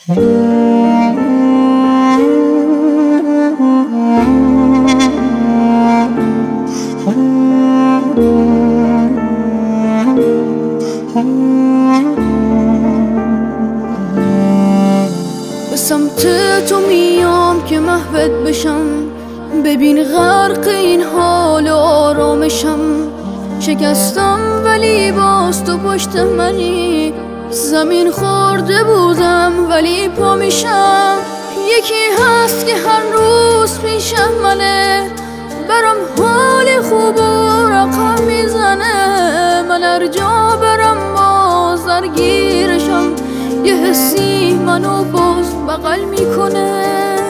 به سمت تو میام که محوت بشم، ببین غرق این حال و آرامشم. شکستم ولی باز تو پشت منی، زمین خورده بودم ولی پا میشم. یکی هست که هر روز پیشم منه، برام حال خوب و رقم میزنه. من هر جا برم باز درگیرشم، یه حسی منو باز بغل میکنه.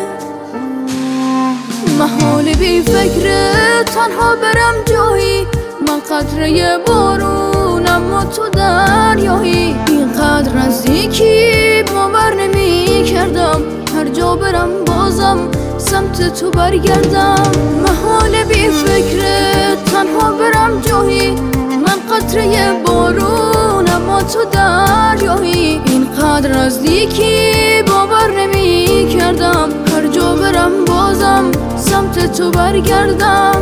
محال بی فکر تنها برم جایی، من قطره بارونم و تو دریایی. اینقدر نزدیکی باور نمی کردم، هر جا برم بازم سمت تو برگردم. محال بی فکر تنها برم جایی، من قطره بارونم و تو دریایی. اینقدر نزدیکی باور نمی کردم، هر جا برم بازم سمت تو برگردم.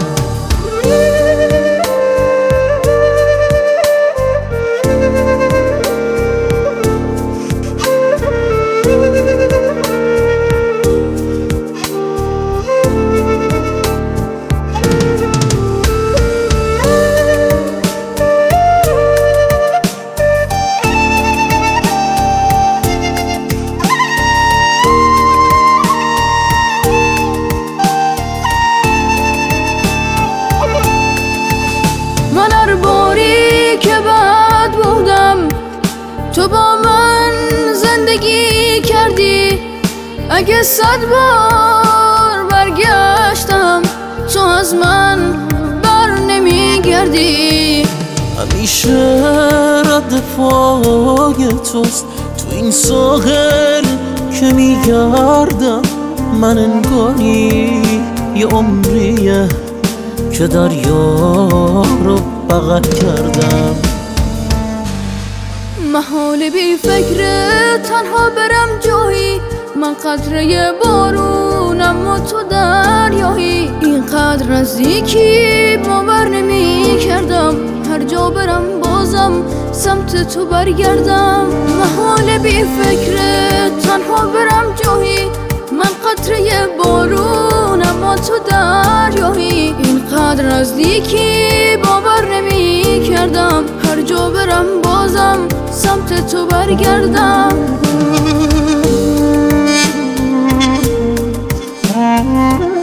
من هر باری که بد بودم تو با من زندگی کردی. اگه 100 بار برگشتم تو از من بر نمیگردی. همیشه رد پای توست تو این ساحل که میگردم. من انگاری یه عمریه که دریا رو بغل کردم. محال بی فکر تنها برم جایی، من قطره بارونم و تو دریایی. اینقدر نزدیکی باور نمی کردم، هر جا برم بازم سمت تو برگردم. محال بی فکر تنها برم جایی، من قطره بارونم و تو دریایی. اینقدر نزدیکی باور نمی کردم، هر جا برم بازم سمت تو برگردم.